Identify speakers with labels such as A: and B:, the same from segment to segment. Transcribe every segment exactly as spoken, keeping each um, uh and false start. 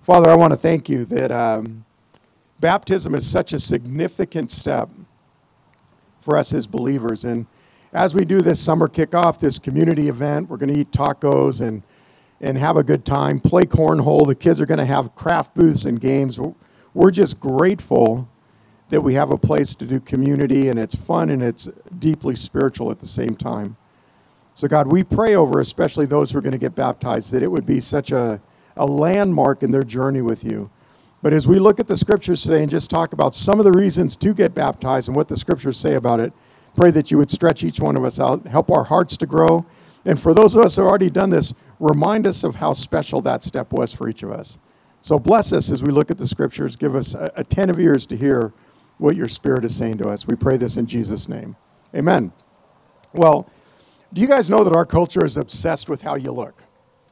A: Father, I want to thank you that um, baptism is such a significant step for us as believers. And as we do this summer kickoff, this community event, we're going to eat tacos and, and have a good time, play cornhole. The kids are going to have craft booths and games. We're just grateful that we have a place to do community, and it's fun and it's deeply spiritual at the same time. So God, we pray over especially those who are going to get baptized, that it would be such a, a landmark in their journey with you. But as we look at the scriptures today and just talk about some of the reasons to get baptized and what the scriptures say about it, pray that you would stretch each one of us out, help our hearts to grow. And for those of us who have already done this, remind us of how special that step was for each of us. So bless us as we look at the scriptures. Give us attentive ears to hear what your Spirit is saying to us. We pray this in Jesus' name. Amen. Well, do you guys know that our culture is obsessed with how you look?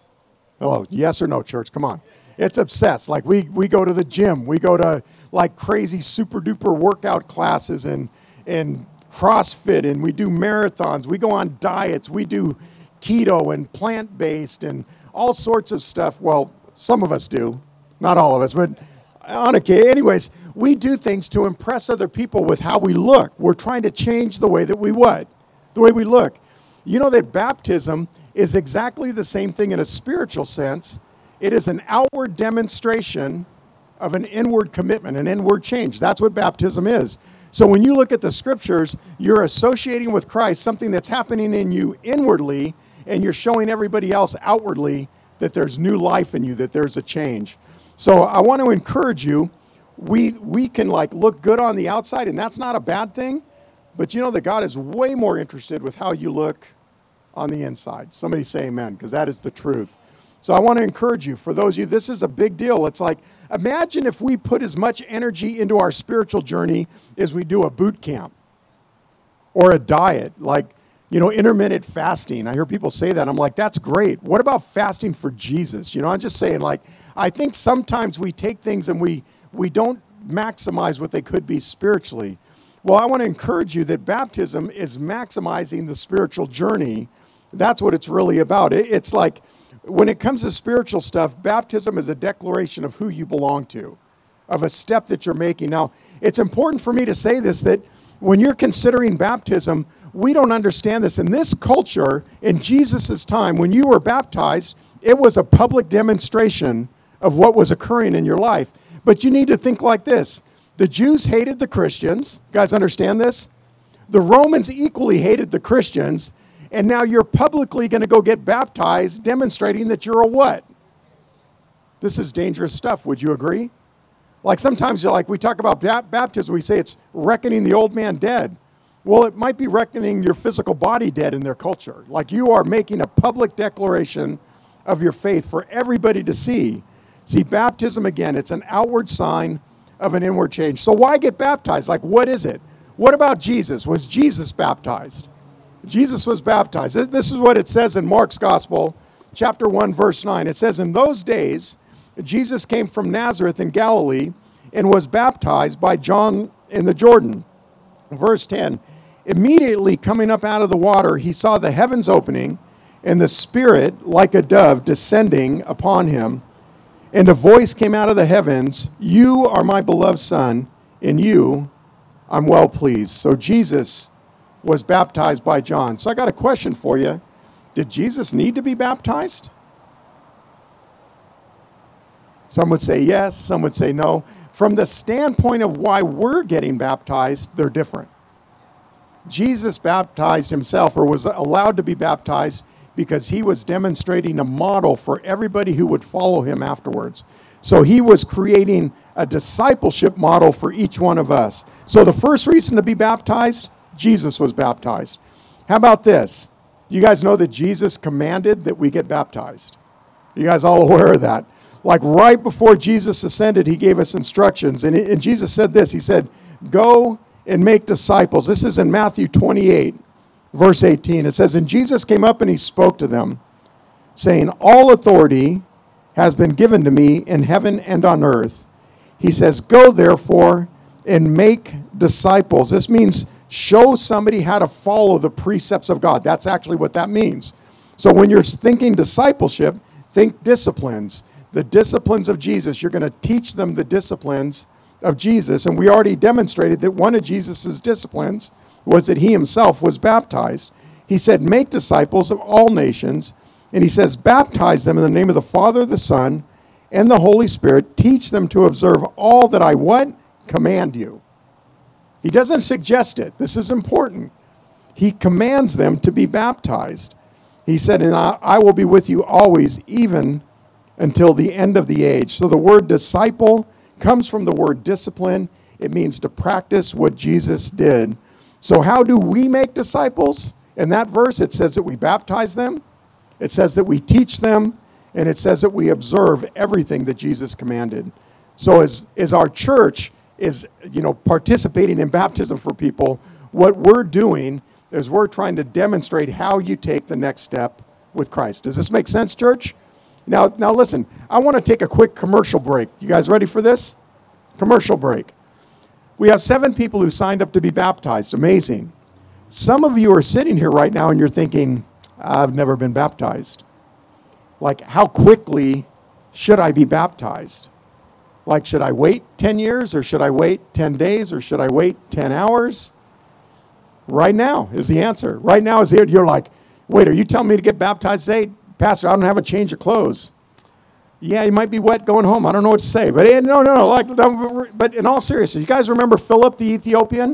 A: Hello, yes or no, church? Come on. It's obsessed. Like we we go to the gym. We go to like crazy super duper workout classes and and CrossFit, and we do marathons. We go on diets. We do keto and plant-based and all sorts of stuff. Well, some of us do. Not all of us, but on occasion. Anyways, we do things to impress other people with how we look. We're trying to change the way that we what? The way we look. You know that baptism is exactly the same thing in a spiritual sense. It is an outward demonstration of an inward commitment, an inward change. That's what baptism is. So when you look at the scriptures, you're associating with Christ something that's happening in you inwardly, and you're showing everybody else outwardly that there's new life in you, that there's a change. So I want to encourage you, we we can like look good on the outside, and that's not a bad thing, but you know that God is way more interested with how you look on the inside. Somebody say amen, because that is the truth. So I want to encourage you, for those of you, this is a big deal. It's like, imagine if we put as much energy into our spiritual journey as we do a boot camp or a diet, like, you know, intermittent fasting. I hear people say that. I'm like, that's great. What about fasting for Jesus? You know, I'm just saying, like, I think sometimes we take things and we we don't maximize what they could be spiritually. Well, I want to encourage you that baptism is maximizing the spiritual journey. That's what it's really about. It, it's like, when it comes to spiritual stuff, baptism is a declaration of who you belong to, of a step that you're making. Now, it's important for me to say this, that when you're considering baptism, we don't understand this. In this culture, in Jesus' time, when you were baptized, it was a public demonstration of what was occurring in your life. But you need to think like this. The Jews hated the Christians. You guys understand this? The Romans equally hated the Christians. And now you're publicly going to go get baptized, demonstrating that you're a what? This is dangerous stuff. Would you agree? Like sometimes, like we talk about baptism, we say it's reckoning the old man dead. Well, it might be reckoning your physical body dead in their culture. Like you are making a public declaration of your faith for everybody to see. See, baptism, again, it's an outward sign of an inward change. So why get baptized? Like, what is it? What about Jesus? Was Jesus baptized? Jesus was baptized. This is what it says in Mark's Gospel, chapter one, verse nine. It says, in those days, Jesus came from Nazareth in Galilee and was baptized by John in the Jordan. Verse ten, immediately coming up out of the water, he saw the heavens opening and the Spirit like a dove descending upon him. And a voice came out of the heavens, you are my beloved Son, in you I'm well pleased. So Jesus was baptized by John. So I got a question for you. Did Jesus need to be baptized? Some would say yes, some would say no. From the standpoint of why we're getting baptized, they're different. Jesus baptized himself, or was allowed to be baptized, because he was demonstrating a model for everybody who would follow him afterwards. So he was creating a discipleship model for each one of us. So the first reason to be baptized, Jesus was baptized. How about this? You guys know that Jesus commanded that we get baptized. You guys all aware of that? Like right before Jesus ascended, he gave us instructions. And, and Jesus said this, he said, go and make disciples. This is in Matthew twenty-eight, verse eighteen. It says, and Jesus came up and he spoke to them, saying, all authority has been given to me in heaven and on earth. He says, go therefore and make disciples. This means show somebody how to follow the precepts of God. That's actually what that means. So when you're thinking discipleship, think disciplines. the disciplines of Jesus. You're going to teach them the disciplines of Jesus. And we already demonstrated that one of Jesus' disciplines was that he himself was baptized. He said, make disciples of all nations. And he says, baptize them in the name of the Father, the Son, and the Holy Spirit. Teach them to observe all that I what? Command you. He doesn't suggest it. This is important. He commands them to be baptized. He said, and I, I will be with you always, even until the end of the age. So the word disciple comes from the word discipline. It means to practice what Jesus did. So how do we make disciples? In that verse, it says that we baptize them. It says that we teach them. And it says that we observe everything that Jesus commanded. So as, as our church is, you know, participating in baptism for people, what we're doing is we're trying to demonstrate how you take the next step with Christ. Does this make sense, church? Now, now listen, I want to take a quick commercial break. You guys ready for this? Commercial break. We have seven people who signed up to be baptized. Amazing. Some of you are sitting here right now and you're thinking, I've never been baptized. Like, how quickly should I be baptized? Like, should I wait ten years, or should I wait ten days, or should I wait ten hours? Right now is the answer. Right now is the You're like, wait, are you telling me to get baptized today? Pastor, I don't have a change of clothes. Yeah, you might be wet going home. I don't know what to say. But no, no, no. Like, no, but in all seriousness, you guys remember Philip the Ethiopian?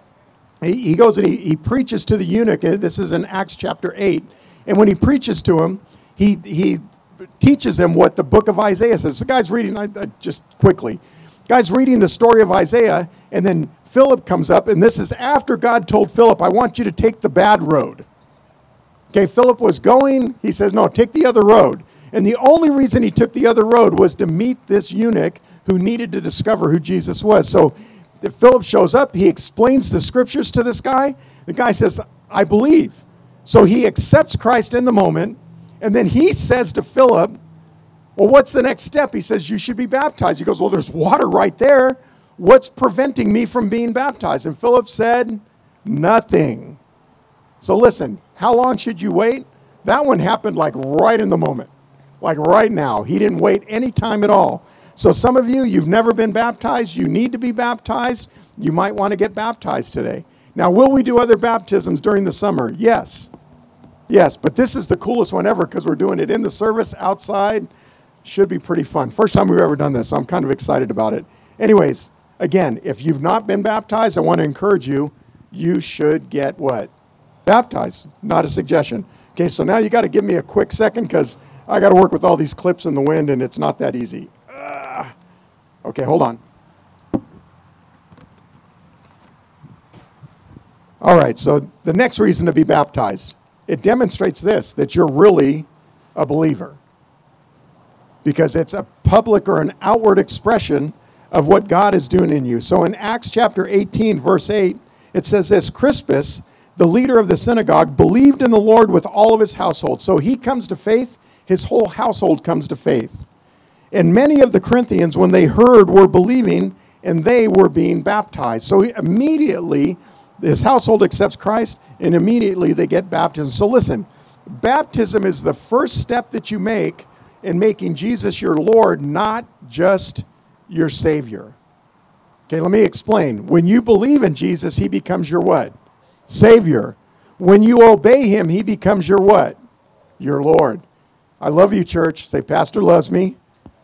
A: He, he goes and he, he preaches to the eunuch. And this is in Acts chapter eight. And when he preaches to him, he he teaches him what the book of Isaiah says. The guy's reading, I, I just quickly, the guy's reading the story of Isaiah, and then Philip comes up, and this is after God told Philip, I want you to take the bad road. Okay, Philip was going, he says, no, take the other road. And the only reason he took the other road was to meet this eunuch who needed to discover who Jesus was. So if Philip shows up, he explains the scriptures to this guy. The guy says, I believe. So he accepts Christ in the moment, and then he says to Philip, well, what's the next step? He says, you should be baptized. He goes, well, there's water right there. What's preventing me from being baptized? And Philip said, nothing. So listen, how long should you wait? That one happened like right in the moment, like right now. He didn't wait any time at all. So some of you, you've never been baptized. You need to be baptized. You might want to get baptized today. Now, will we do other baptisms during the summer? Yes. Yes, but this is the coolest one ever because we're doing it in the service outside. Should be pretty fun. First time we've ever done this, so I'm kind of excited about it. Anyways, again, if you've not been baptized, I want to encourage you, you should get what? Baptized. Not a suggestion. Okay, so now you got to give me a quick second because I got to work with all these clips in the wind and it's not that easy. Uh, okay, hold on. All right, so the next reason to be baptized, it demonstrates this, that you're really a believer. Because it's a public or an outward expression of what God is doing in you. So in Acts chapter eighteen, verse eight, it says this, Crispus, the leader of the synagogue, believed in the Lord with all of his household. So he comes to faith, his whole household comes to faith. And many of the Corinthians, when they heard, were believing, and they were being baptized. So immediately, his household accepts Christ, and immediately they get baptized. So listen, baptism is the first step that you make in making Jesus your Lord, not just your Savior. Okay, let me explain. When you believe in Jesus, he becomes your what? Savior. When you obey him, he becomes your what? Your Lord. I love you, church. Say, Pastor loves me.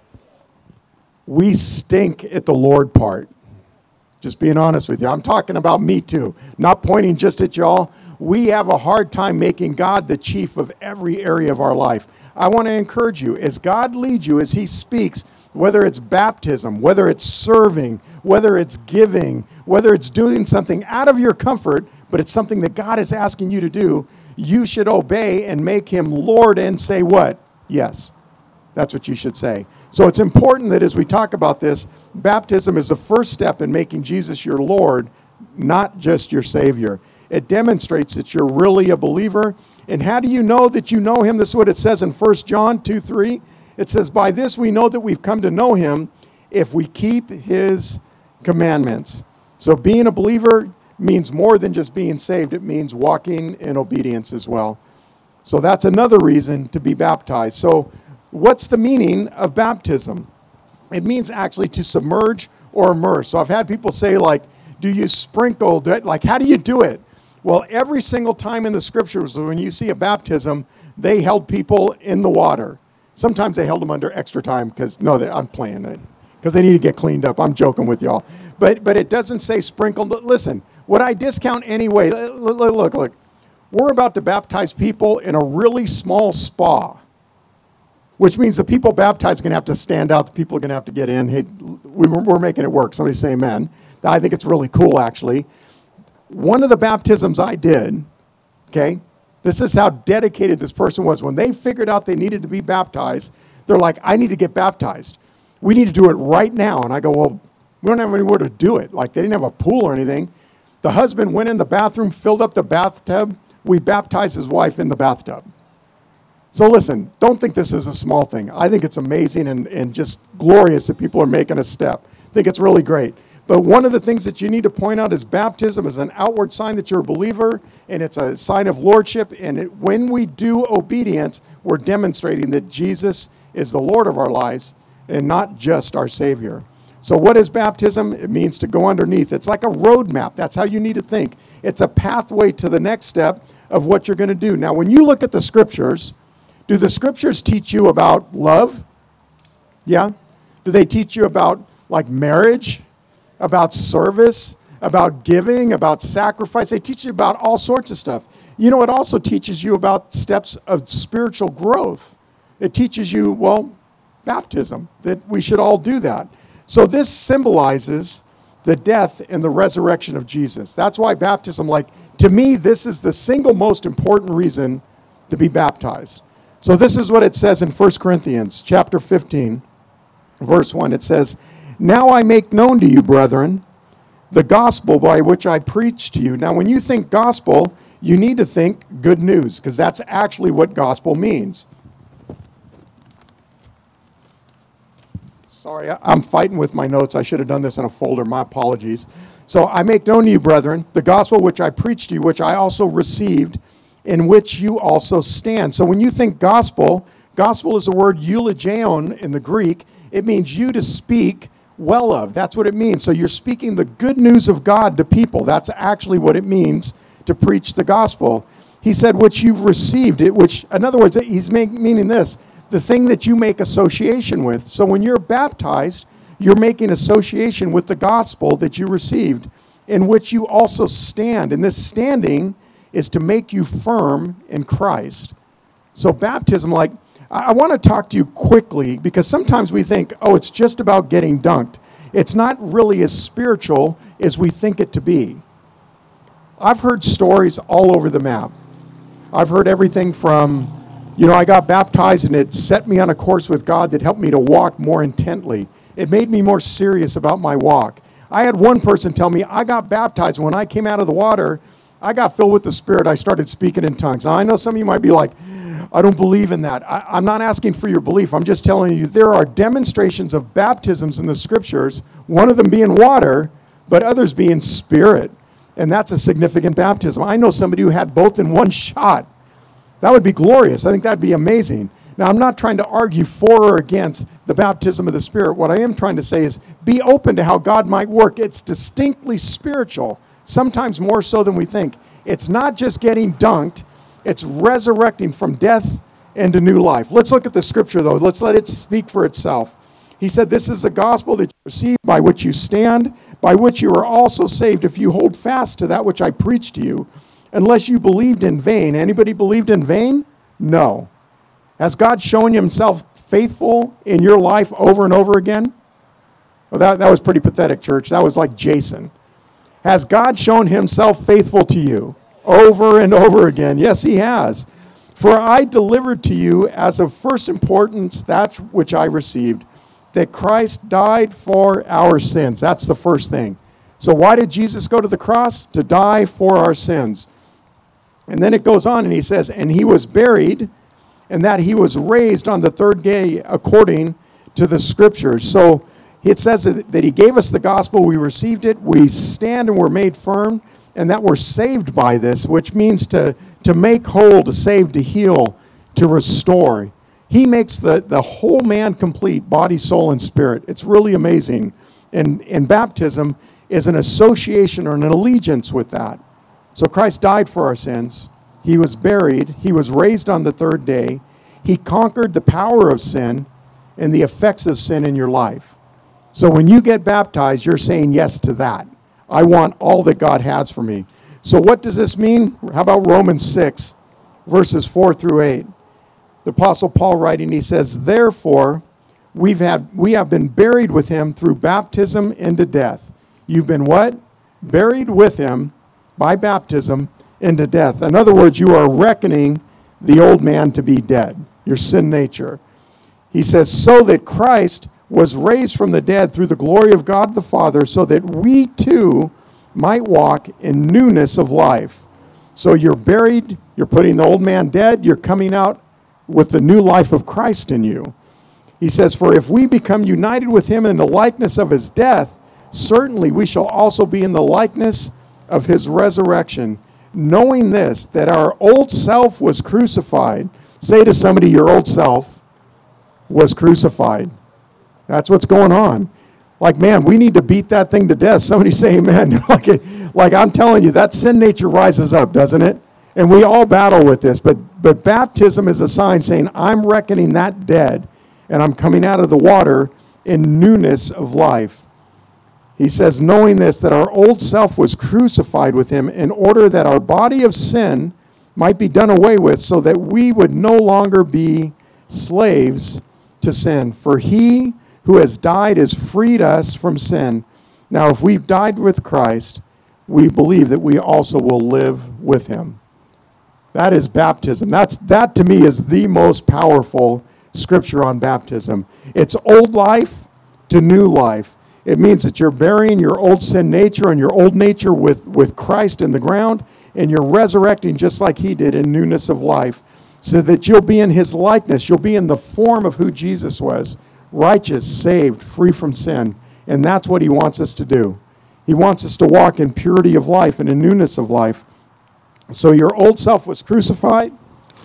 A: We stink at the Lord part. Just being honest with you. I'm talking about me too. Not pointing just at y'all. We have a hard time making God the chief of every area of our life. I want to encourage you, as God leads you, as he speaks, whether it's baptism, whether it's serving, whether it's giving, whether it's doing something out of your comfort, but it's something that God is asking you to do, you should obey and make him Lord and say what? Yes. That's what you should say. So it's important that as we talk about this, baptism is the first step in making Jesus your Lord, not just your Savior. It demonstrates that you're really a believer. And how do you know that you know him? This is what it says in First John two three. It says, by this we know that we've come to know him if we keep his commandments. So being a believer means more than just being saved. It means walking in obedience as well. So that's another reason to be baptized. So what's the meaning of baptism? It means actually to submerge or immerse. So I've had people say, like, do you sprinkle? Do it? Like, how do you do it? Well, every single time in the scriptures, when you see a baptism, they held people in the water. Sometimes they held them under extra time because, no, they, I'm playing it, because they need to get cleaned up. I'm joking with y'all. But but it doesn't say sprinkled. Listen, would I discount anyway? Look, look, look, look. We're about to baptize people in a really small spa, which means the people baptized are going to have to stand out. The people are going to have to get in. Hey, we, we're making it work. Somebody say amen. I think it's really cool, actually. One of the baptisms I did, okay, this is how dedicated this person was. When they figured out they needed to be baptized, they're like, I need to get baptized. We need to do it right now. And I go, well, we don't have anywhere to do it. Like, they didn't have a pool or anything. The husband went in the bathroom, filled up the bathtub. We baptized his wife in the bathtub. So listen, don't think this is a small thing. I think it's amazing and, and just glorious that people are making a step. I think it's really great. But one of the things that you need to point out is baptism is an outward sign that you're a believer, and it's a sign of lordship. And it, when we do obedience, we're demonstrating that Jesus is the Lord of our lives and not just our Savior. So what is baptism? It means to go underneath. It's like a roadmap. That's how you need to think. It's a pathway to the next step of what you're going to do. Now, when you look at the scriptures, do the scriptures teach you about love? Yeah? Do they teach you about, like, marriage? About service? About giving? About sacrifice? They teach you about all sorts of stuff. You know, it also teaches you about steps of spiritual growth. It teaches you, well, baptism, that we should all do that. So this symbolizes the death and the resurrection of Jesus. That's why baptism, like, to me, this is the single most important reason to be baptized. So this is what it says in First Corinthians chapter fifteen, verse one. It says, now I make known to you, brethren, the gospel by which I preach to you. Now, when you think gospel, you need to think good news, because that's actually what gospel means. Sorry, I'm fighting with my notes. I should have done this in a folder. My apologies. So I make known to you, brethren, the gospel which I preached to you, which I also received, in which you also stand. So when you think gospel, gospel is the word eulogion in the Greek. It means you to speak well of. That's what it means. So you're speaking the good news of God to people. That's actually what it means to preach the gospel. He said, which you've received it, which, in other words, he's make, meaning this, the thing that you make association with. So when you're baptized, you're making association with the gospel that you received, in which you also stand. And this standing is to make you firm in Christ. So baptism, like, I, I want to talk to you quickly, because sometimes we think, oh, it's just about getting dunked. It's not really as spiritual as we think it to be. I've heard stories all over the map. I've heard everything from, you know, I got baptized and it set me on a course with God that helped me to walk more intently. It made me more serious about my walk. I had one person tell me, I got baptized. When I came out of the water, I got filled with the Spirit. I started speaking in tongues. Now, I know some of you might be like, I don't believe in that. I, I'm not asking for your belief. I'm just telling you there are demonstrations of baptisms in the Scriptures, one of them being water, but others being Spirit. And that's a significant baptism. I know somebody who had both in one shot. That would be glorious. I think that'd be amazing. Now, I'm not trying to argue for or against the baptism of the Spirit. What I am trying to say is be open to how God might work. It's distinctly spiritual, sometimes more so than we think. It's not just getting dunked. It's resurrecting from death into new life. Let's look at the Scripture, though. Let's let it speak for itself. He said, this is the gospel that you received, by which you stand, by which you are also saved, if you hold fast to that which I preached to you, unless you believed in vain. Anybody believed in vain? No. Has God shown himself faithful in your life over and over again? Well, that, that was pretty pathetic, church. That was like Jason. Has God shown himself faithful to you over and over again? Yes, he has. For I delivered to you as of first importance that which I received, that Christ died for our sins. That's the first thing. So why did Jesus go to the cross? To die for our sins. And then it goes on and he says, and he was buried, and that he was raised on the third day according to the Scriptures. So it says that he gave us the gospel, we received it, we stand and we're made firm, and that we're saved by this, which means to, to make whole, to save, to heal, to restore. He makes the, the whole man complete, body, soul, and spirit. It's really amazing. And, and baptism is an association or an allegiance with that. So Christ died for our sins. He was buried. He was raised on the third day. He conquered the power of sin and the effects of sin in your life. So when you get baptized, you're saying yes to that. I want all that God has for me. So what does this mean? How about Romans six, verses four through eight? The Apostle Paul writing, he says, therefore, we've had, we have been buried with him through baptism into death. You've been what? Buried with him by baptism into death. In other words, you are reckoning the old man to be dead, your sin nature. He says, so that Christ was raised from the dead through the glory of God the Father, so that we too might walk in newness of life. So you're buried, you're putting the old man dead, you're coming out with the new life of Christ in you. He says, for if we become united with him in the likeness of his death, certainly we shall also be in the likeness of his resurrection, knowing this, that our old self was crucified. Say to somebody, your old self was crucified. That's what's going on. Like, man, we need to beat that thing to death. Somebody say amen. like, like I'm telling you, that sin nature rises up, doesn't it? And we all battle with this. But, but baptism is a sign saying, I'm reckoning that dead, and I'm coming out of the water in newness of life. He says, knowing this, that our old self was crucified with him in order that our body of sin might be done away with, so that we would no longer be slaves to sin. For he who has died has freed us from sin. Now, if we've died with Christ, we believe that we also will live with him. That is baptism. That's, that to me is the most powerful scripture on baptism. It's old life to new life. It means that you're burying your old sin nature and your old nature with, with Christ in the ground, and you're resurrecting just like he did in newness of life, so that you'll be in his likeness. You'll be in the form of who Jesus was, righteous, saved, free from sin. And that's what he wants us to do. He wants us to walk in purity of life and in newness of life. So your old self was crucified,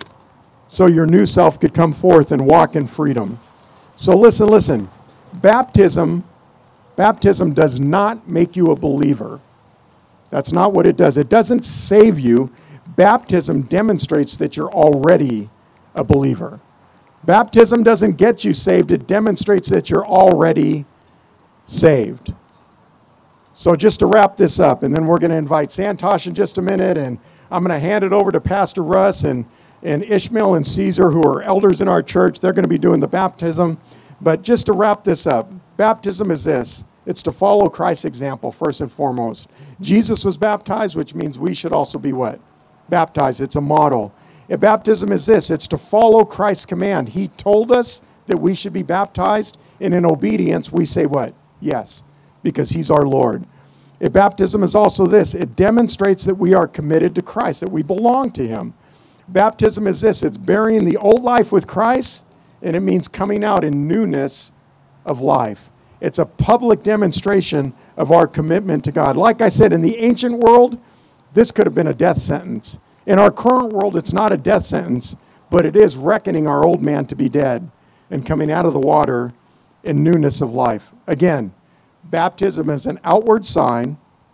A: so your new self could come forth and walk in freedom. So listen, listen. Baptism, baptism does not make you a believer. That's not what it does. It doesn't save you. Baptism demonstrates that you're already a believer. Baptism doesn't get you saved. It demonstrates that you're already saved. So just to wrap this up, and then we're going to invite Santosh in just a minute, and I'm going to hand it over to Pastor Russ and, and Ishmael and Caesar, who are elders in our church. They're going to be doing the baptism. But just to wrap this up, baptism is this. It's to follow Christ's example, first and foremost. Jesus was baptized, which means we should also be what? Baptized. It's a model. And baptism is this. It's to follow Christ's command. He told us that we should be baptized, and in obedience, we say what? Yes, because he's our Lord. And baptism is also this. It demonstrates that we are committed to Christ, that we belong to him. Baptism is this. It's burying the old life with Christ, and it means coming out in newness of life. It's a public demonstration of our commitment to God. Like I said, in the ancient world, this could have been a death sentence. In our current world, it's not a death sentence, but it is reckoning our old man to be dead and coming out of the water in newness of life. Again, baptism is an outward sign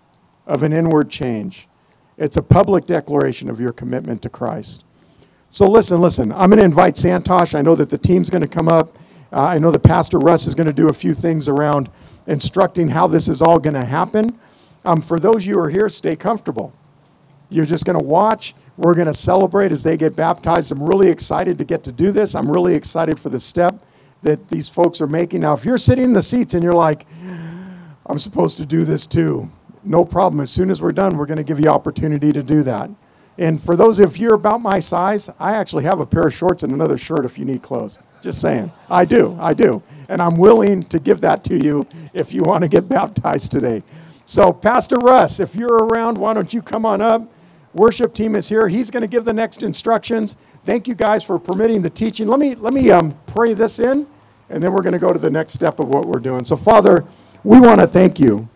A: of an inward change. It's a public declaration of your commitment to Christ. So listen, listen. I'm going to invite Santosh. I know that the team's going to come up. Uh, I know that Pastor Russ is going to do a few things around instructing how this is all going to happen. Um, for those of you who are here, stay comfortable. You're just going to watch. We're going to celebrate as they get baptized. I'm really excited to get to do this. I'm really excited for the step that these folks are making. Now, if you're sitting in the seats and you're like, I'm supposed to do this too, no problem. As soon as we're done, we're going to give you opportunity to do that. And for those of you about my size, I actually have a pair of shorts and another shirt if you need clothes. Just saying. I do. I do. And I'm willing to give that to you if you want to get baptized today. So Pastor Russ, if you're around, why don't you come on up? Worship team is here. He's going to give the next instructions. Thank you guys for permitting the teaching. Let me let me um, pray this in, and then we're going to go to the next step of what we're doing. So Father, we want to thank you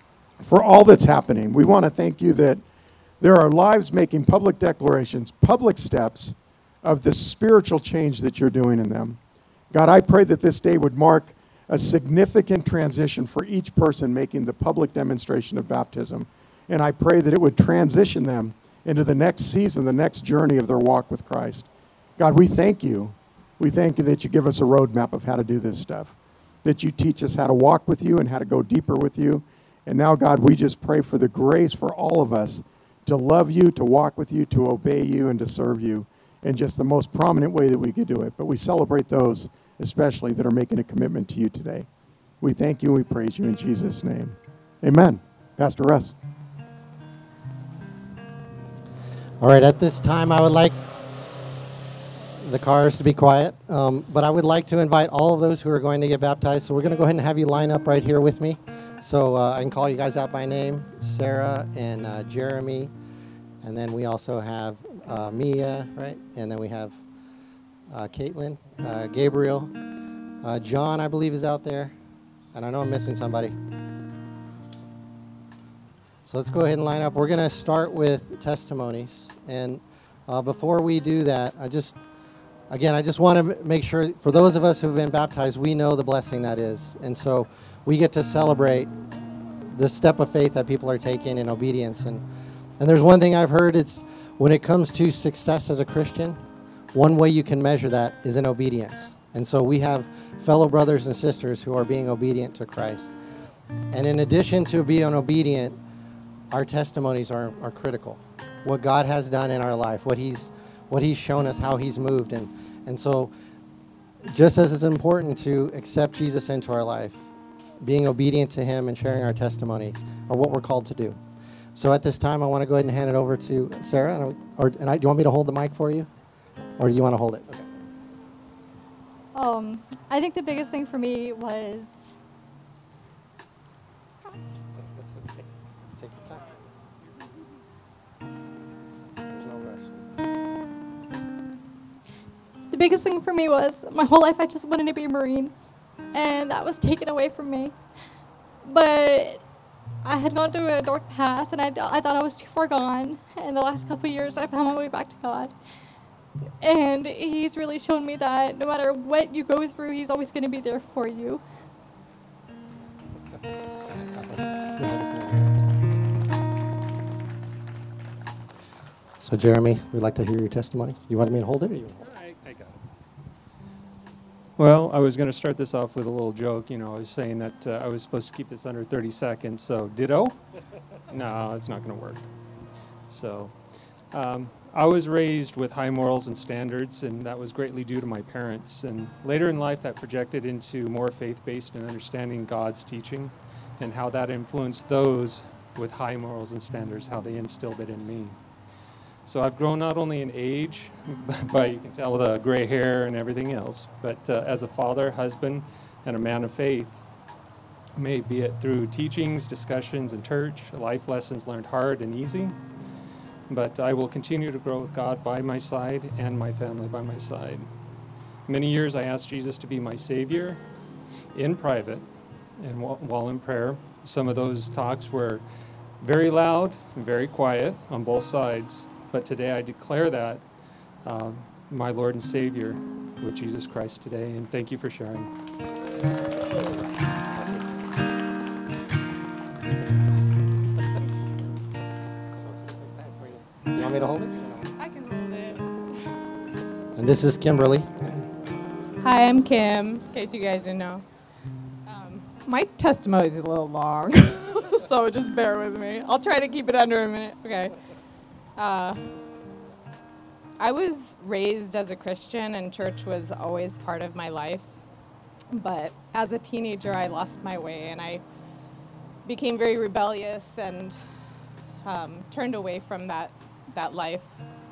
A: for all that's happening. We want to thank you that there are lives making public declarations, public steps of the spiritual change that you're doing in them. God, I pray that this day would mark a significant transition for each person making the public demonstration of baptism. And I pray that it would transition them into the next season, the next journey of their walk with Christ. God, we thank you. We thank you that you give us a roadmap of how to do this stuff, that you teach us how to walk with you and how to go deeper with you. And now, God, we just pray for the grace for all of us to love you, to walk with you, to obey you, and to serve you in just the most prominent way that we could do it. But we celebrate those especially that are making a commitment to you today. We thank you and we praise you in Jesus' name. Amen. Pastor Russ.
B: All right, at this time, I would like the cars to be quiet, um, but I would like to invite all of those who are going to get baptized. So we're going to go ahead and have you line up right here with me. So uh, I can call you guys out by name, Sarah and uh, Jeremy, and then we also have uh, Mia, right? And then we have uh, Caitlin, uh, Gabriel, uh, John, I believe, is out there, and I know I'm missing somebody. So let's go ahead and line up. We're going to start with testimonies. And uh, before we do that, I just, again, I just want to make sure for those of us who have been baptized, we know the blessing that is. And so we get to celebrate the step of faith that people are taking in obedience. And, and there's one thing I've heard, it's when it comes to success as a Christian, one way you can measure that is in obedience. And so we have fellow brothers and sisters who are being obedient to Christ. And in addition to being obedient, our testimonies are, are critical. What God has done in our life, what He's what He's shown us, how He's moved. And, and so just as it's important to accept Jesus into our life, being obedient to Him and sharing our testimonies are what we're called to do. So at this time, I want to go ahead and hand it over to Sarah. And, or, and I, do you want me to hold the mic for you? Or do you want to hold it? Okay.
C: Um, I think the biggest thing for me was...
B: That's, that's okay. Take your time. There's no rush.
C: The biggest thing for me was my whole life I just wanted to be a Marine, and that was taken away from me. But I had gone to a dark path, and I, I thought I was too far gone. And the last couple of years, I found my way back to God. And He's really shown me that no matter what you go through, He's always going to be there for you.
B: So, Jeremy, we'd like to hear your testimony. You wanted me to hold it, or you?
D: I, I got it. Well, I was going to start this off with a little joke. You know, I was saying that uh, I was supposed to keep this under thirty seconds. So, ditto? No, it's not going to work. So, um, I was raised with high morals and standards, and that was greatly due to my parents. And later in life, that projected into more faith-based and understanding God's teaching and how that influenced those with high morals and standards, how they instilled it in me. So I've grown not only in age, but you can tell the gray hair and everything else, but uh, as a father, husband, and a man of faith, may be it through teachings, discussions in church, life lessons learned hard and easy. But I will continue to grow with God by my side and my family by my side. Many years I asked Jesus to be my Savior in private and while in prayer. Some of those talks were very loud and very quiet on both sides. But today I declare that uh, my Lord and Savior with Jesus Christ today. And thank you for sharing.
B: You want me to hold it?
E: I can hold it.
B: And this is Kimberly.
E: Hi, I'm Kim, in case you guys didn't know. Um, my testimony is a little long, so just bear with me. I'll try to keep it under a minute. Okay. Uh, I was raised as a Christian, and church was always part of my life. But as a teenager, I lost my way, and I became very rebellious and um, turned away from that that life.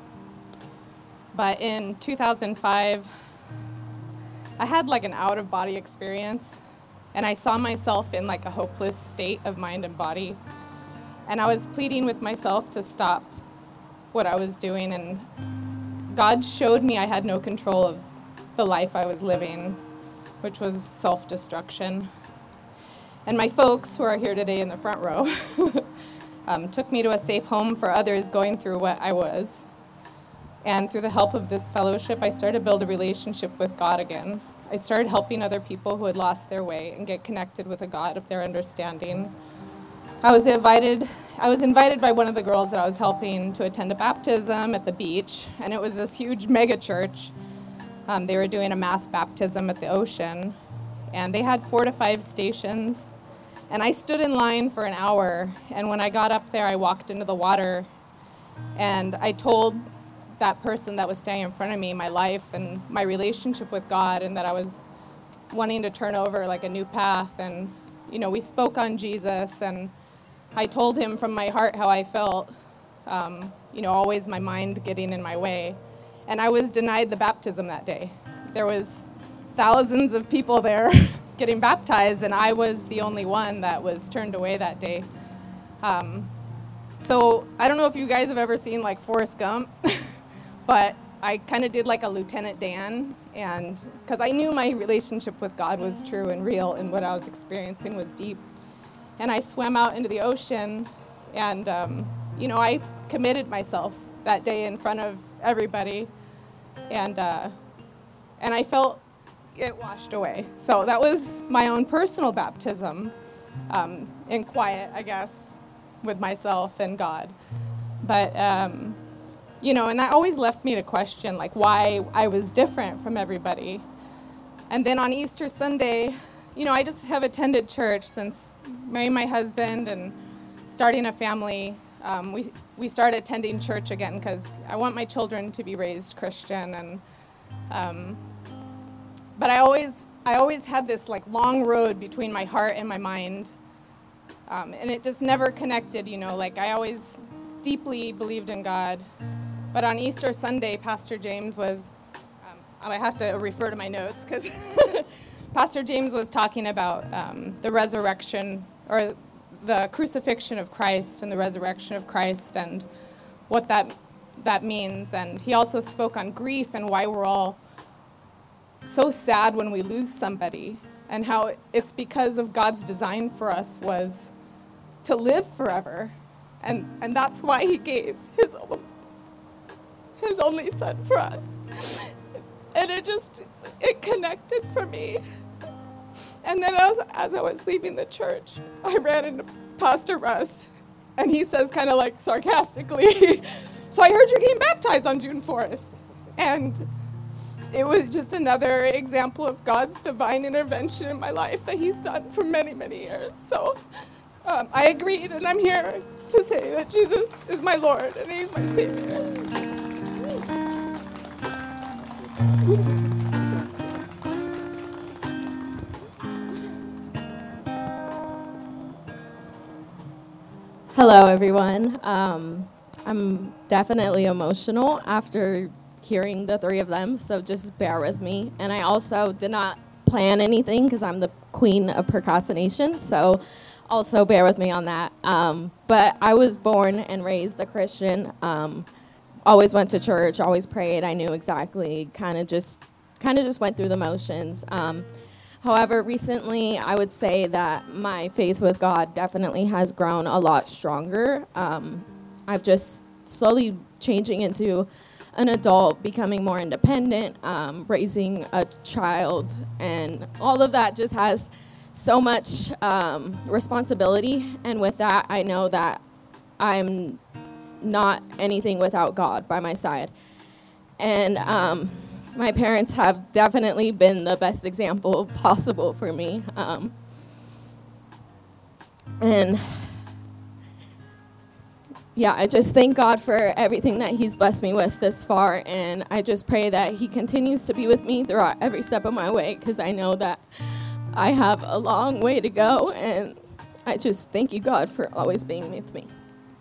E: But in two thousand five, I had like an out-of-body experience, and I saw myself in like a hopeless state of mind and body. And I was pleading with myself to stop what I was doing, and God showed me I had no control of the life I was living, which was self-destruction. And my folks, who are here today in the front row, um, took me to a safe home for others going through what I was. And through the help of this fellowship, I started to build a relationship with God again. I started helping other people who had lost their way and get connected with a God of their understanding. I was invited I was invited by one of the girls that I was helping to attend a baptism at the beach, and it was this huge mega church. Um, they were doing a mass baptism at the ocean, and they had four to five stations. And I stood in line for an hour, and when I got up there, I walked into the water, and I told that person that was standing in front of me my life and my relationship with God, and that I was wanting to turn over like a new path. And, you know, we spoke on Jesus, and I told him from my heart how I felt, um, you know, always my mind getting in my way. And I was denied the baptism that day. There was thousands of people there getting baptized, and I was the only one that was turned away that day. Um, so I don't know if you guys have ever seen like Forrest Gump, but I kind of did like a Lieutenant Dan, and because I knew my relationship with God was true and real, and what I was experiencing was deep. And I swam out into the ocean, and, um, you know, I committed myself that day in front of everybody, and uh, and I felt it washed away. So that was my own personal baptism, um, in quiet, I guess, with myself and God. But, um, you know, and that always left me to question, like, why I was different from everybody. And then on Easter Sunday, you know, I just have attended church since marrying my husband and starting a family. Um, we we started attending church again because I want my children to be raised Christian. And um, but I always I always had this like long road between my heart and my mind, um, and it just never connected. You know, like I always deeply believed in God, but on Easter Sunday, Pastor James was. Um, I have to refer to my notes because. Pastor James was talking about um, the resurrection or the crucifixion of Christ and the resurrection of Christ and what that that means. And he also spoke on grief and why we're all so sad when we lose somebody, and how it's because of God's design for us was to live forever. And and that's why he gave his own, his only son for us. And it just, it connected for me. And then as, as I was leaving the church, I ran into Pastor Russ, and he says kind of like sarcastically, so I heard you're getting baptized on June fourth. And it was just another example of God's divine intervention in my life that he's done for many, many years. So um, I agreed, and I'm here to say that Jesus is my Lord, and he's my Savior.
F: Hello, everyone. Um, I'm definitely emotional after hearing the three of them, so just bear with me. And I also did not plan anything because I'm the queen of procrastination, so also bear with me on that. Um, but I was born and raised a Christian. Um, always went to church, always prayed. I knew exactly, kind of just, kind of just went through the motions. Um, However, recently, I would say that my faith with God definitely has grown a lot stronger. Um, I've just slowly changing into an adult, becoming more independent, um, raising a child, and all of that just has so much um, responsibility. And with that, I know that I'm not anything without God by my side. And um, my parents have definitely been the best example possible for me. Um, and yeah, I just thank God for everything that he's blessed me with this far. And I just pray that he continues to be with me throughout every step of my way, because I know that I have a long way to go. And I just thank you, God, for always being with me.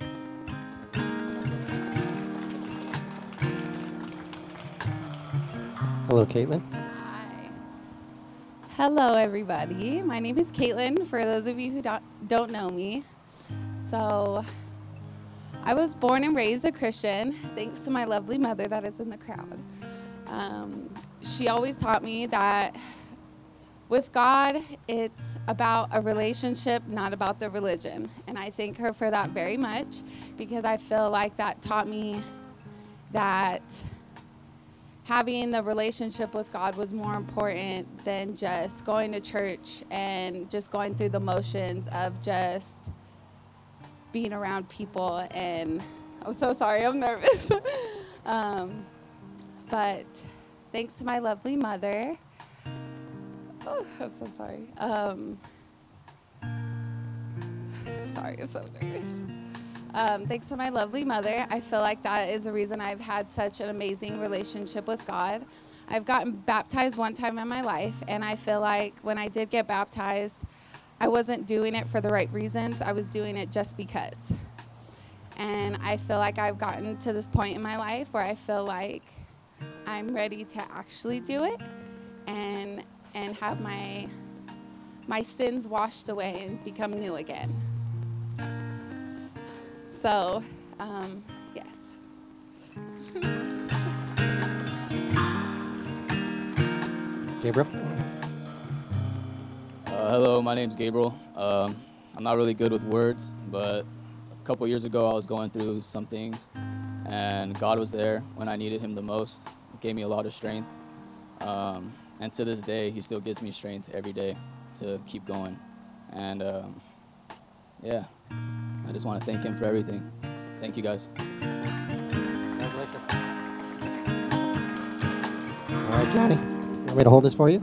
B: Hello, Caitlin.
G: Hi. Hello, everybody. My name is Caitlin, for those of you who don't, don't know me. So, I was born and raised a Christian, thanks to my lovely mother that is in the crowd. Um, she always taught me that with God, it's about a relationship, not about the religion. And I thank her for that very much, because I feel like that taught me that having the relationship with God was more important than just going to church and just going through the motions of just being around people. And I'm so sorry, I'm nervous. um, but thanks to my lovely mother, oh, I'm so sorry. Um, sorry, I'm so nervous. Um, thanks to my lovely mother, I feel like that is the reason I've had such an amazing relationship with God. I've gotten baptized one time in my life, and I feel like when I did get baptized, I wasn't doing it for the right reasons. I was doing it just because. And I feel like I've gotten to this point in my life where I feel like I'm ready to actually do it and and have my my sins washed away and become new again. So, um, yes.
B: Gabriel?
H: Uh, hello, my name's Gabriel. Um, I'm not really good with words, but a couple years ago I was going through some things, and God was there when I needed him the most. It gave me a lot of strength. Um, and to this day, he still gives me strength every day to keep going. And um, yeah, I just want to thank him for everything. Thank you, guys.
B: Congratulations. All right, Johnny, you want me to hold this for you?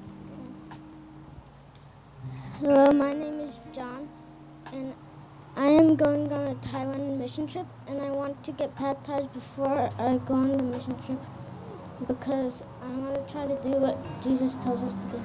I: Hello, my name is John, and I am going on a Taiwan mission trip, and I want to get baptized before I go on the mission trip because I want to try to do what Jesus tells us to do.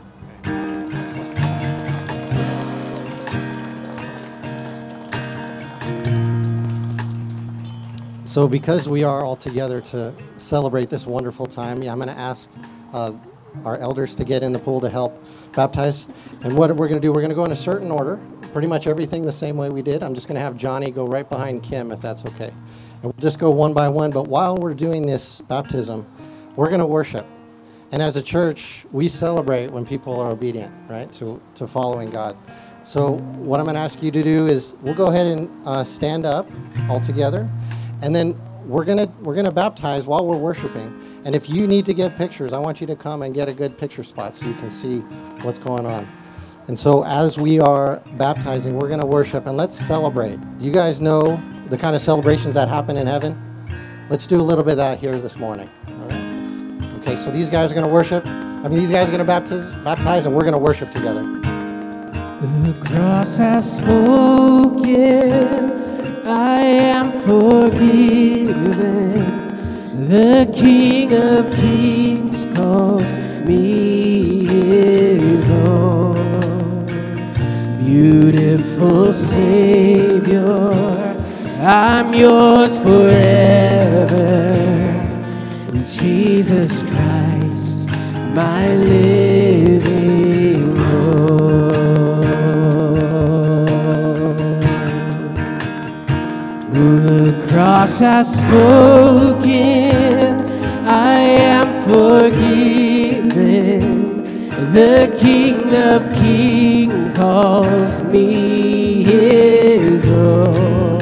B: So because we are all together to celebrate this wonderful time, I'm going to ask uh, our elders to get in the pool to help baptize. And what we're going to do, we're going to go in a certain order, pretty much everything the same way we did. I'm just going to have Johnny go right behind Kim, if that's okay. And we'll just go one by one. But while we're doing this baptism, we're going to worship. And as a church, we celebrate when people are obedient, right, to, to following God. So what I'm going to ask you to do is we'll go ahead and uh, stand up all together. And then we're gonna we're gonna baptize while we're worshiping. And if you need to get pictures, I want you to come and get a good picture spot so you can see what's going on. And so as we are baptizing, we're gonna worship and let's celebrate. Do you guys know the kind of celebrations that happen in heaven? Let's do a little bit of that here this morning. All right. Okay, so these guys are gonna worship. I mean, these guys are gonna baptize, baptize, and we're gonna worship together.
J: The cross has spoken. I am forgiven. The King of Kings calls me his own. Beautiful Savior, I'm yours forever. Jesus Christ, my living hope. The cross has spoken, I am forgiven. The King of Kings calls me his own.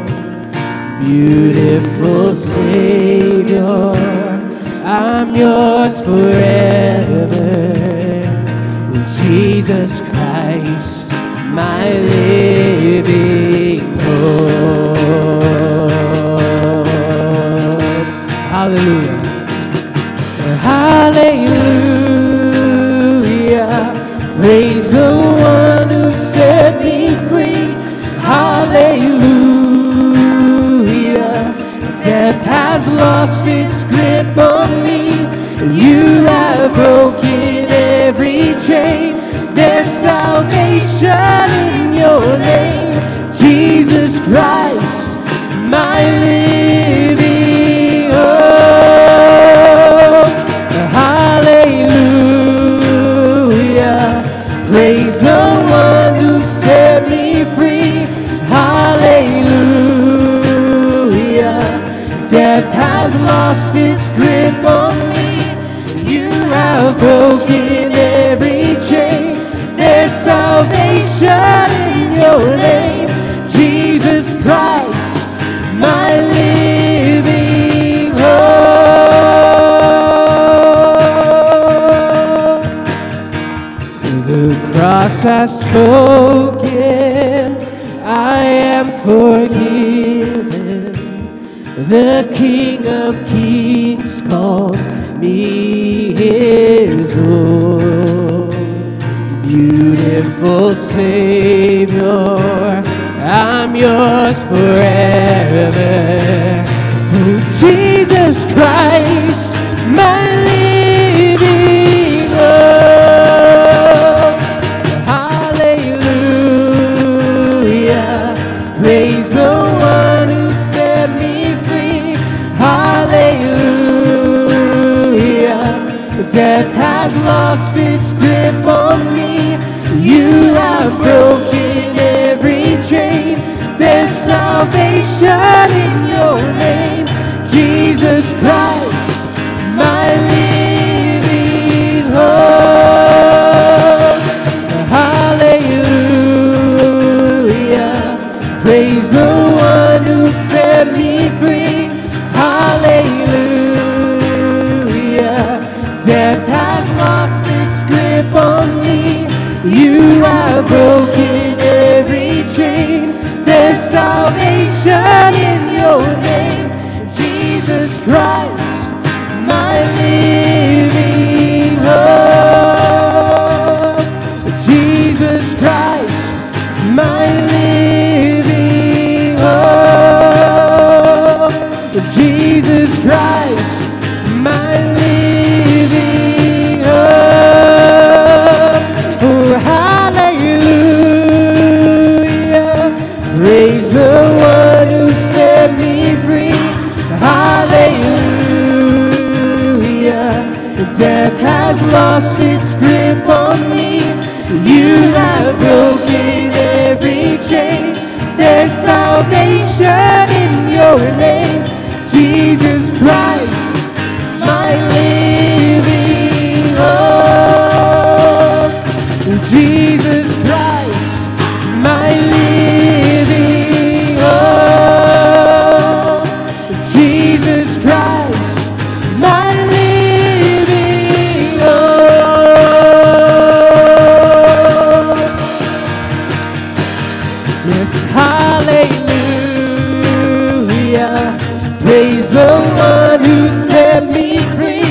J: Beautiful Savior, I'm yours forever. Jesus Christ, my living hope. Hallelujah. Hallelujah. Praise the one who set me free. Hallelujah. Death has lost its grip on me. You have broken every chain. There's salvation in your name. Jesus Christ, my living hope. Hallelujah. Praise the one who set me free. Hallelujah. Death has lost its grip on me. You have broken every chain. There's salvation in your name. Jesus Christ, my living has spoken, I am forgiven. The King of Kings calls me his own. Beautiful Savior, I'm yours forever. Oh, Jesus Christ, my living hope. Hallelujah, praise the one who set me free. Hallelujah, death has lost its grip on me. You have broken every chain. There's salvation in your name, Jesus Christ, my living hope. Hallelujah, praise the one who set me free. Hallelujah, death has lost its grip on me. You have broken every chain. There's salvation in your name, Jesus Christ, my living hope. Jesus Christ, my living hope. Jesus Christ, my living hope. Oh, hallelujah, praise the one who set me free. Hallelujah, death has lost its grip on me. You have broken every chain. There's salvation in your name, Jesus Christ, my living hope. Jesus Christ, my living hope. Jesus Christ, my living hope. Yes, hallelujah, praise the one who set me free.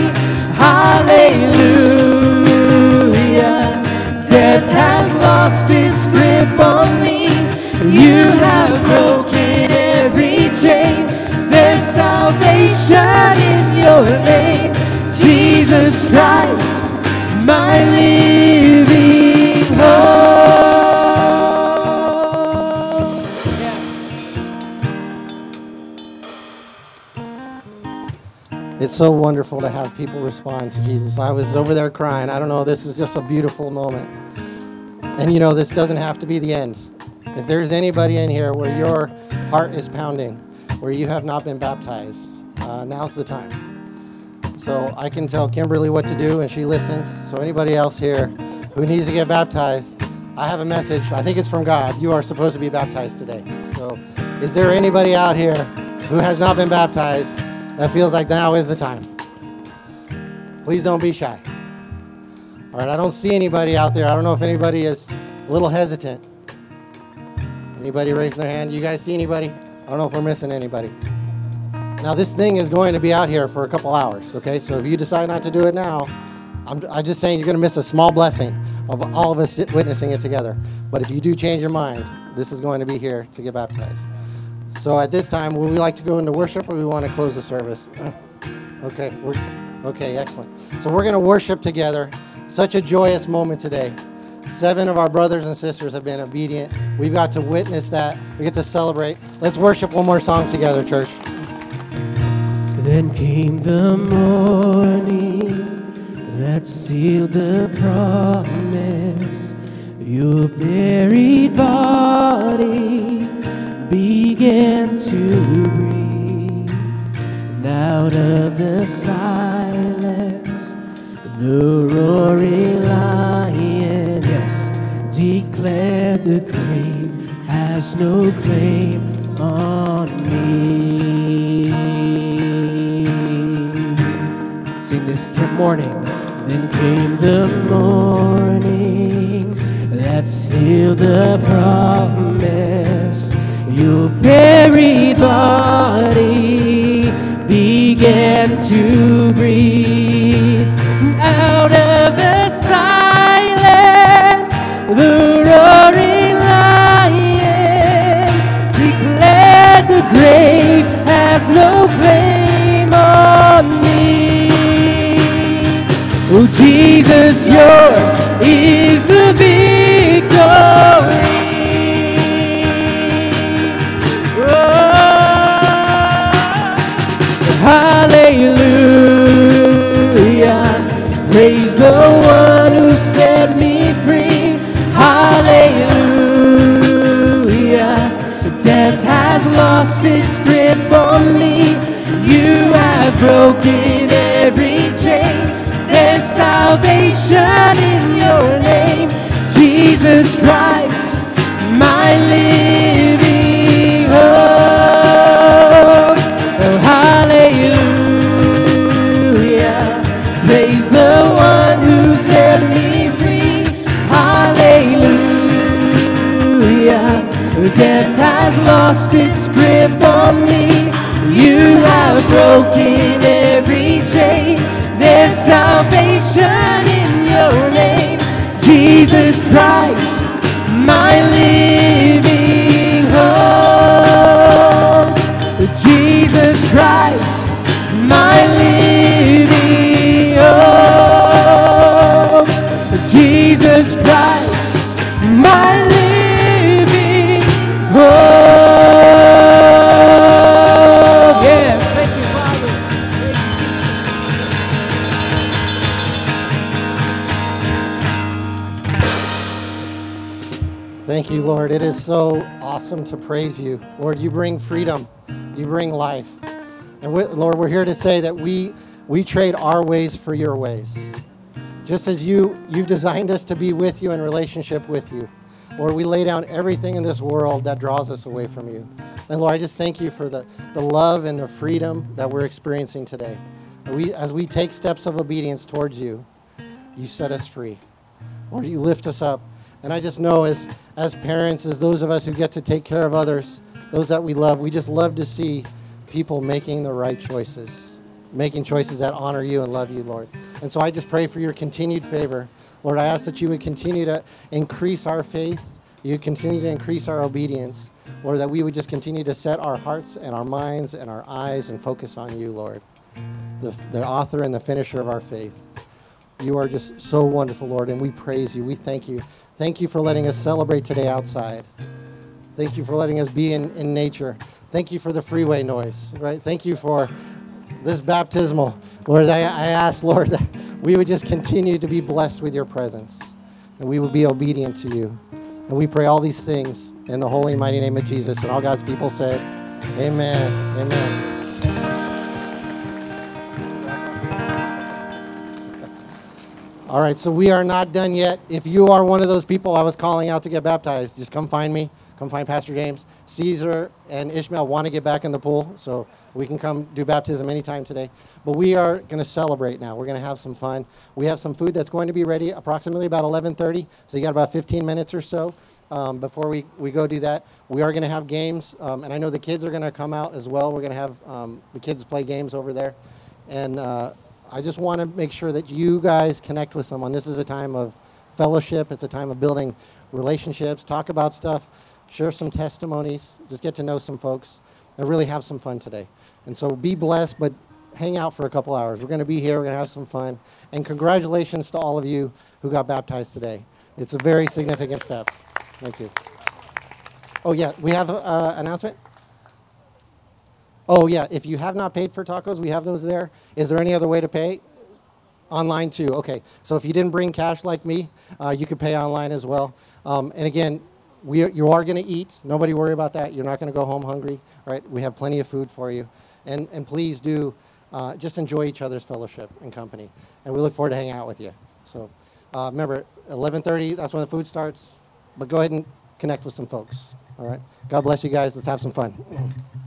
J: Hallelujah, death has lost its grip on me. You have broken every chain. There's salvation in your name, Jesus Christ, my living hope. Yeah.
B: It's so wonderful to have people respond to Jesus. I was over there crying. I don't know, this is just a beautiful moment. And you know, this doesn't have to be the end. If there's anybody in here where your heart is pounding, where you have not been baptized, uh, now's the time. So I can tell Kimberly what to do and she listens. So anybody else here who needs to get baptized, I have a message. I think it's from God. You are supposed to be baptized today. So is there anybody out here who has not been baptized that feels like now is the time? Please don't be shy. All right, I don't see anybody out there. I don't know if anybody is a little hesitant. Anybody raising their hand? You guys see anybody? I don't know if we're missing anybody. Now, this thing is going to be out here for a couple hours, okay? So if you decide not to do it now, I'm, I'm just saying you're going to miss a small blessing of all of us witnessing it together. But if you do change your mind, this is going to be here to get baptized. So at this time, would we like to go into worship or we want to close the service? Okay, we're, okay, excellent. So we're going to worship together. Such a joyous moment today. Seven of our brothers and sisters have been obedient. We've got to witness that. We get to celebrate. Let's worship one more song together, church.
J: Then came the morning that sealed the promise. Your buried body began to breathe. And out of the silence, the roaring lion, yes, declared the grave has no claim on me. Sing this morning. Then came the morning that sealed the promise. Your buried body began to breathe. Out of the silence, the roaring lion declared the grave has no claim on me. Oh, Jesus, yours is the victory. Hallelujah, praise the one who set me free. Hallelujah, death has lost its grip on me. You have broken every chain. There's salvation in your name, Jesus Christ, my living hope. Oh, hallelujah, praise the one who set me free. Hallelujah, death has lost its grip on me. You have broken every chain. There's salvation in your name, Jesus Christ, my living hope. Jesus Christ, my living hope. Jesus Christ, my living hope. Yes, thank you, Father.
B: Thank you, Lord. It is so awesome to praise you. Lord, you bring freedom. You bring life. And we, Lord, we're here to say that we we trade our ways for your ways. Just as you, you've designed us to be with you in relationship with you. Lord, we lay down everything in this world that draws us away from you. And Lord, I just thank you for the, the love and the freedom that we're experiencing today. We, as we take steps of obedience towards you, you set us free. Lord, you lift us up. And I just know as, as parents, as those of us who get to take care of others, those that we love, we just love to see people making the right choices, making choices that honor you and love you, Lord. And so I just pray for your continued favor. Lord, I ask that you would continue to increase our faith. You continue to increase our obedience. Lord, that we would just continue to set our hearts and our minds and our eyes and focus on you, Lord, the, the author and the finisher of our faith. You are just so wonderful, Lord, and we praise you. We thank you. Thank you for letting us celebrate today outside. Thank you for letting us be in, in nature. Thank you for the freeway noise, right? Thank you for this baptismal. Lord, I, I ask, Lord, that we would just continue to be blessed with your presence, and we would be obedient to you. And we pray all these things in the holy and mighty name of Jesus. And all God's people said, amen, amen. All right, so we are not done yet. If you are one of those people I was calling out to get baptized, just come find me. Come find Pastor James. Caesar and Ishmael want to get back in the pool, so we can come do baptism anytime today. But we are going to celebrate now. We're going to have some fun. We have some food that's going to be ready approximately about eleven thirty, so you got about fifteen minutes or so um, before we, we go do that. We are going to have games, um, and I know the kids are going to come out as well. We're going to have um, the kids play games over there. And uh, I just want to make sure that you guys connect with someone. This is a time of fellowship. It's a time of building relationships, talk about stuff, share some testimonies, just get to know some folks, and really have some fun today. And so be blessed, but hang out for a couple hours. We're going to be here. We're going to have some fun. And congratulations to all of you who got baptized today. It's a very significant step. Thank you. Oh, yeah, we have an uh, announcement? Oh, yeah, if you have not paid for tacos, we have those there. Is there any other way to pay? Online, too. Okay, so if you didn't bring cash like me, uh, you could pay online as well. Um, and again, we are, you are going to eat. Nobody worry about that. You're not going to go home hungry, right? We have plenty of food for you. And, and please do uh, just enjoy each other's fellowship and company. And we look forward to hanging out with you. So uh, remember, eleven thirty, that's when the food starts. But go ahead and connect with some folks, all right? God bless you guys. Let's have some fun.